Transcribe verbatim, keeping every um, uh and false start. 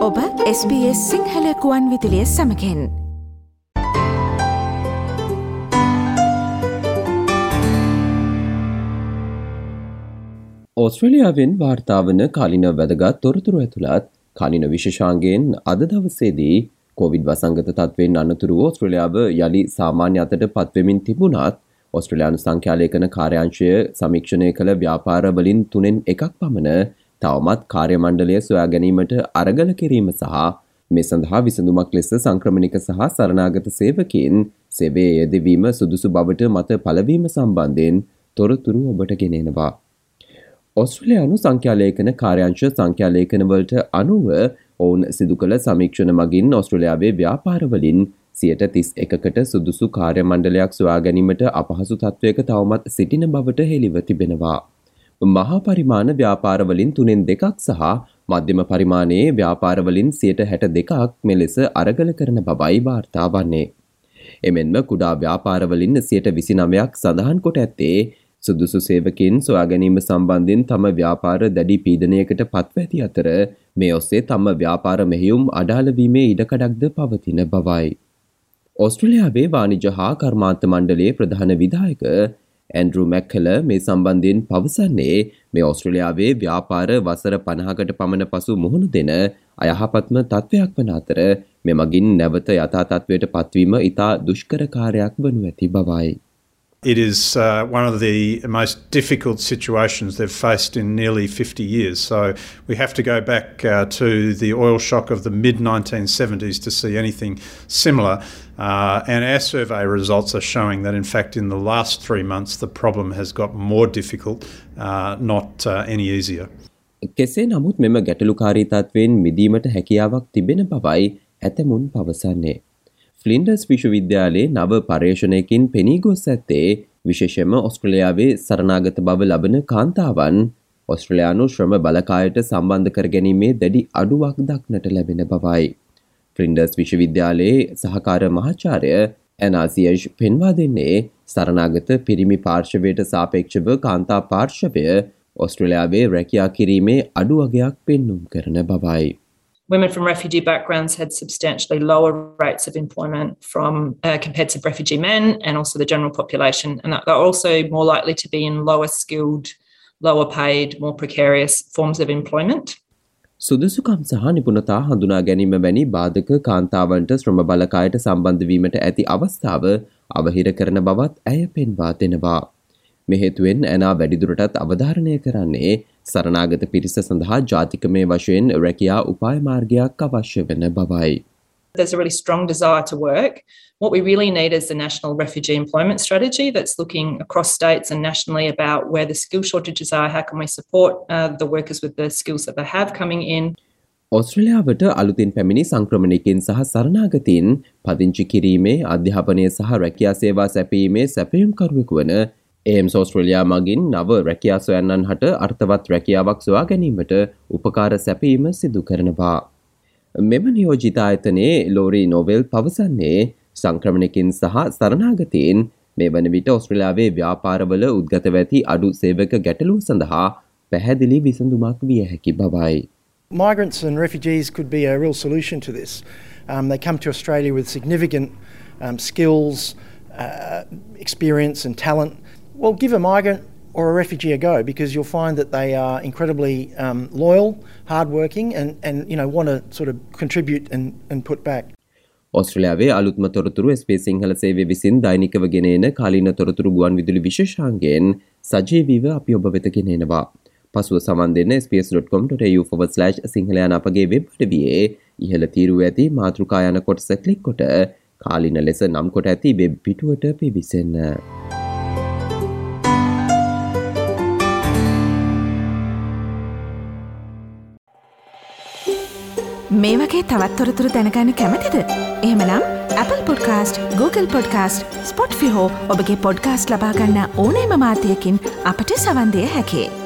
ඔබ S B S Sinhala කුවන් විදුලිය සමගින්. ඕස්ට්‍රේලියාවෙන් වාර්තා වන කාලින වැදගත් තොරතුරු ඇතුළත් කාලින විශේෂාංගයෙන් අද දවසේදී කොවිඩ් වසංගත තත්ත්වයෙන් අනතුරුව ඕස්ට්‍රේලියාව යළි සාමාන්‍ය අතට පත්වෙමින් තිබුණත් ඕස්ට්‍රේලියානු සංඛ්‍යාලේඛන කාර්යාංශය සමීක්ෂණය කළ ව්‍යාපාර වලින් තුනෙන් එකක් පමණ තවමත් කාර්ය මණ්ඩලය සොයා ගැනීමට අරගල කිරීම සහ මේ සඳහා විසඳුමක් ලෙස සංක්‍රමණික සහ සරණාගත සේවකයන් සේවයේ යෙදවීම සුදුසු බවට මත පළවීම සම්බන්ධයෙන් තොරතුරු ඔබට ගෙනෙනවා. ඕස්ට්‍රේලියානු සංඛ්‍යාලේඛන කාර්යාංශ සංඛ්‍යාලේඛනවලට අනුව ඔවුන් සිදු කළ සමීක්ෂණ මගින් ඕස්ට්‍රේලියාවේ ව්‍යාපාරවලින් සියයට තිස් එකකට සුදුසු කාර්ය මණ්ඩලයක් සොයා ගැනීමට අපහසු තත්ත්වයක තවමත් සිටින බවට හෙළිව තිබෙනවා. මහා පරිමාණ ව්‍යාපාරවලින් තුනෙන් දෙකක් සහ මධ්‍යම පරිමාණයේ ව්‍යාපාරවලින් සියයට හැට දෙකක් මෙලෙස අරගල කරන බවයි වාර්තා වන්නේ. එමෙන්ම කුඩා ව්‍යාපාරවලින් සියයට විසිනවයක් සඳහන් කොට ඇත්තේ සුදුසු සේවකින් සොයා ගැනීම සම්බන්ධයෙන් තම ව්‍යාපාර දැඩි පීඩනයකට පත්ව ඇති අතර මේ ඔස්සේ තම ව්‍යාපාර මෙහෙයුම් අඩාල වීමේ ඉඩකඩක්ද පවතින බවයි. ඕස්ට්‍රේලියාවේ වාණිජ්‍ය හා කර්මාන්ත මණ්ඩලයේ ප්‍රධාන විධායක ඇන්ඩ්‍රු මැක්කල මේ සම්බන්ධයෙන් පවසන්නේ මේ ඕස්ට්‍රේලියාවේ ව්‍යාපාර වසර පනහකට පමණ පසු මුහුණ දෙන අයහපත්ම තත්ත්වයක් වන අතර මෙමගින් නැවත යථා තත්ත්වයට පත්වීම ඉතා දුෂ්කර කාර්යයක් වනු ඇති බවයි. It is uh, one of the most difficult situations they've faced in nearly fifty years. So we have to go back uh, to the oil shock of the mid nineteen seventies to see anything similar. Uh, and our survey results are showing that, in fact, in the last three months, the problem has got more difficult, uh, not uh, any easier. කෙසේ නමුත් මෙම ගැටලුකාරී තත්ත්වයෙන් මිදීමට හැකියාවක් තිබෙන බවයි ඇතමුන් පවසන්නේ. ෆ්ලින්ඩර්ස් විශ්වවිද්‍යාලයේ නව පර්යේෂණයකින් පෙනී ගොස් ඇත්තේ විශේෂයෙන්ම ඕස්ට්‍රේලියාවේ සරණාගත බව ලබන කාන්තාවන් ඕස්ට්‍රේලියානු ශ්‍රම බලකායට සම්බන්ධ කර ගැනීමේ දැඩි අඩුවක් දක්නට ලැබෙන බවයි. ෆ්ලින්ඩර්ස් විශ්වවිද්‍යාලයේ සහකාර මහාචාර්ය ඇනාසියෂ් පෙන්වා දෙන්නේ සරණාගත පිරිමි පාර්ශවයට සාපේක්ෂව කාන්තා පාර්ශවය ඕස්ට්‍රේලියාවේ රැකියා කිරීමේ අඩු වගයක් පෙන්නුම් කරන බවයි. Women from refugee backgrounds had substantially lower rates of employment from uh, compared to refugee men and also the general population, and they're also more likely to be in lower skilled, lower paid, more precarious forms of employment. සුදුසුකම් සහ නිපුණතා හඳුනා ගැනීම වැනි බාධක කාන්තාවන්ට ශ්‍රම බලකායට සම්බන්ධ වීමට ඇති අවස්ථාව අවහිර කරන බවත් ඇය පෙන්වා දෙනවා. මේ හේතුවෙන් ඇනා වැඩිදුරටත් අවධාරණය කරන්නේ සරණාගත පිරිස සඳහා ජාතිකමය වශයෙන් රැකියා උපාය මාර්ගයක් අවශ්‍ය වෙන බවයි. There's a really strong desire to work. What we really need is the National Refugee Employment Strategy that's looking across states and nationally about where the skill shortages are, how can we support uh, the workers with the skills that they have coming in. ඕස්ට්‍රේලියාවට අලුතින් පැමිණි සංක්‍රමණිකයින් සහ සරණාගතයින් පදිංචි කිරීමේ අධ්‍යාපනය සහ රැකියා සේවා සැපීමේ සැපයුම්කරුවෙකු වන ඒම්ස් ඕස්ට්‍රේලියා මගින් නව රැකියා සොයන්නන් හට අර්ථවත් රැකියාවක් සොයා ගැනීමට උපකාර සැපීම සිදු කරනවා. මෙම නියෝජිත ආයතනයේ ලෝරි නොවෙල් පවසන්නේ සංක්‍රමණිකයින් සහ සරණාගතයින් මේ වන විට ඕස්ට්‍රේලියාවේ ව්‍යාපාරවල උද්ගතව ඇති අඩු සේවක ගැටලුව සඳහා පැහැදිලි විසඳුමක් විය හැකි බවයි. Migrants and refugees could be a real solution to this. Um, they come to Australia with significant um, skills, uh, experience and talent. Well, give a migrant or a refugee a go, because you'll find that they are incredibly um, loyal, hardworking, and, and you know want to sort of contribute and, and put back. ඕස්ට්‍රේලියාවේ අලුත්ම තොරතුරු S B S Sinhala සේවය විසින් දෛනිකව ගෙනෙන කාලීන තොරතුරු ගුවන් විදුලි විශේෂාංගයෙන් සජීවීව අපි ඔබ වෙත ගෙනෙනවා. පසුව සමන් දෙන්න S B S dot com dot a u forward slash Sinhala යන අපගේ වෙබ් අඩවියේ ඉහළ තීරුව ඇති මාතෘකා යන කොටස ක්ලික් කොට කාලීන ලෙස නම් කොට ඇති වෙබ් පිටුවට පිවිසෙන්න. මේ වගේ තවත් තොරතුරු දැනගන්න කැමතිද? එහෙමනම් Apple Podcast, Google Podcast, Spotify හෝ ඔබගේ පොඩ්කාස්ට් ලබා ගන්න ඕනෑම මාධ්‍යයකින් අපට සවන් දිය හැකියි.